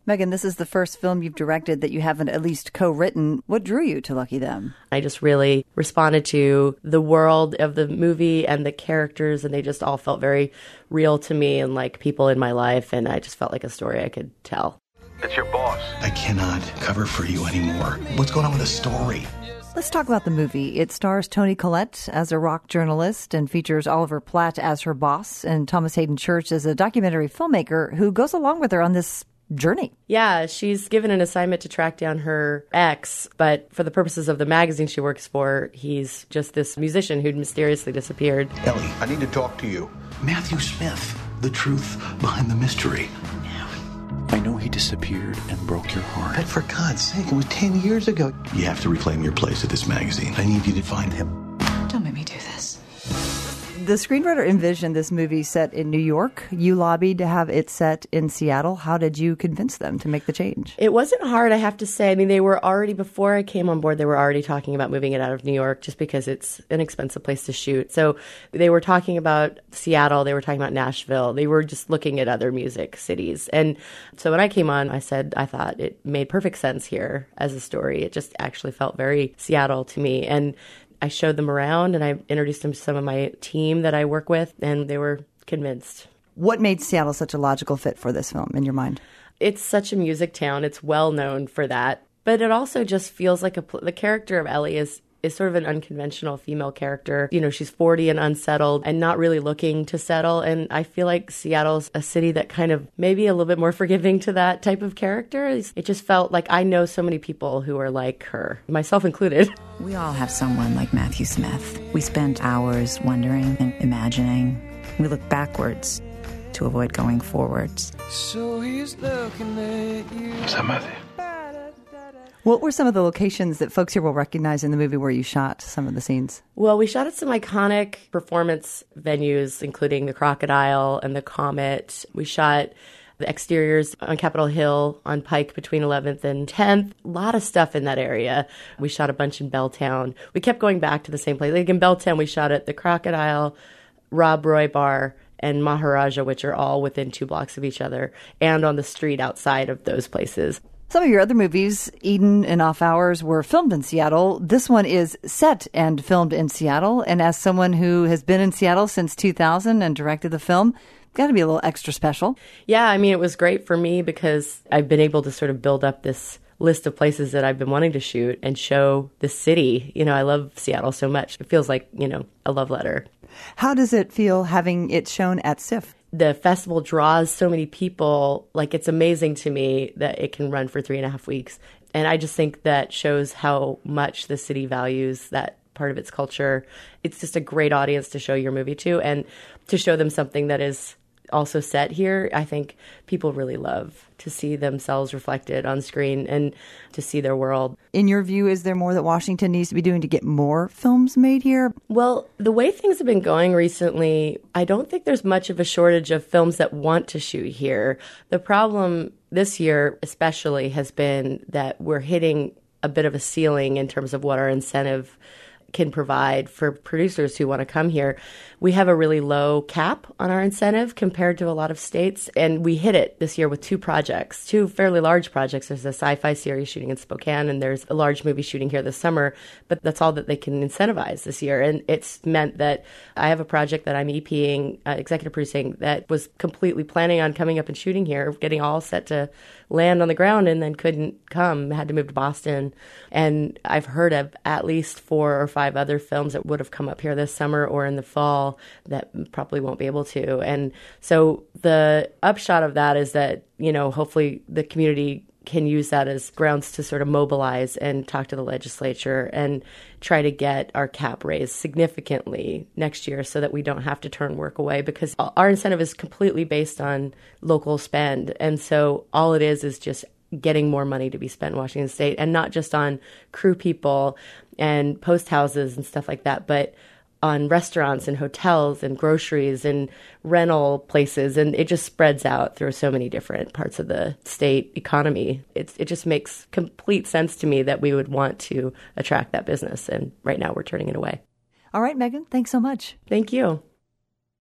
Megan, this is the first film you've directed that you haven't at least co-written. What drew you to Lucky Them? I just really responded to the world of the movie and the characters, and they just all felt very real to me and like people in my life, and I just felt like a story I could tell. It's your boss. I cannot cover for you anymore. What's going on with the story? Let's talk about the movie. It stars Toni Collette as a rock journalist and features Oliver Platt as her boss and Thomas Hayden Church as a documentary filmmaker who goes along with her on this journey. Yeah, she's given an assignment to track down her ex, but for the purposes of the magazine she works for, he's just this musician who'd mysteriously disappeared. Ellie, I need to talk to you. Matthew Smith, the truth behind the mystery. I know he disappeared and broke your heart. But for God's sake, it was 10 years ago. You have to reclaim your place at this magazine. I need you to find him. Don't make me do this. The screenwriter envisioned this movie set in New York. You lobbied to have it set in Seattle. How did you convince them to make the change? It wasn't hard, I have to say. I mean, they were already, before I came on board, they were already talking about moving it out of New York just because it's an expensive place to shoot. So they were talking about Seattle. They were talking about Nashville. They were just looking at other music cities. And so when I came on, I said I thought it made perfect sense here as a story. It just actually felt very Seattle to me. And I showed them around and I introduced them to some of my team that I work with, and they were convinced. What made Seattle such a logical fit for this film in your mind? It's such a music town. It's well known for that. But it also just feels like the character of Ellie is sort of an unconventional female character. You know, she's 40 and unsettled and not really looking to settle. And I feel like Seattle's a city that kind of maybe a little bit more forgiving to that type of character. It just felt like I know so many people who are like her, myself included. We all have someone like Matthew Smith. We spend hours wondering and imagining. We look backwards to avoid going forwards. So he's looking at you. Is that Matthew? What were some of the locations that folks here will recognize in the movie where you shot some of the scenes? Well, we shot at some iconic performance venues, including the Crocodile and the Comet. We shot the exteriors on Capitol Hill on Pike between 11th and 10th. A lot of stuff in that area. We shot a bunch in Belltown. We kept going back to the same place. Like in Belltown, we shot at the Crocodile, Rob Roy Bar, and Maharaja, which are all within 2 blocks of each other, and on the street outside of those places. Some of your other movies, Eden and Off Hours, were filmed in Seattle. This one is set and filmed in Seattle. And as someone who has been in Seattle since 2000 and directed the film, got to be a little extra special. Yeah, I mean, it was great for me because I've been able to sort of build up this list of places that I've been wanting to shoot and show the city. You know, I love Seattle so much. It feels like, you know, a love letter. How does it feel having it shown at SIFF? The festival draws so many people. Like, it's amazing to me that it can run for 3.5 weeks. And I just think that shows how much the city values that part of its culture. It's just a great audience to show your movie to, and to show them something that is also set here. I think people really love to see themselves reflected on screen and to see their world. In your view, is there more that Washington needs to be doing to get more films made here? Well, the way things have been going recently, I don't think there's much of a shortage of films that want to shoot here. The problem this year especially has been that we're hitting a bit of a ceiling in terms of what our incentive can provide for producers who want to come here. We have a really low cap on our incentive compared to a lot of states, and we hit it this year with 2 projects, 2 fairly large projects. There's a sci-fi series shooting in Spokane, and there's a large movie shooting here this summer, but that's all that they can incentivize this year. And it's meant that I have a project that I'm EPing, executive producing, that was completely planning on coming up and shooting here, getting all set to land on the ground, and then couldn't come, had to move to Boston. And I've heard of at least 4 or 5 other films that would have come up here this summer or in the fall that probably won't be able to. And so the upshot of that is that, you know, hopefully the community can use that as grounds to sort of mobilize and talk to the legislature and try to get our cap raised significantly next year so that we don't have to turn work away, because our incentive is completely based on local spend. And so all it is just getting more money to be spent in Washington State, and not just on crew people and post houses and stuff like that, but on restaurants and hotels and groceries and rental places. And it just spreads out through so many different parts of the state economy. It just makes complete sense to me that we would want to attract that business. And right now we're turning it away. All right, Megan, thanks so much. Thank you.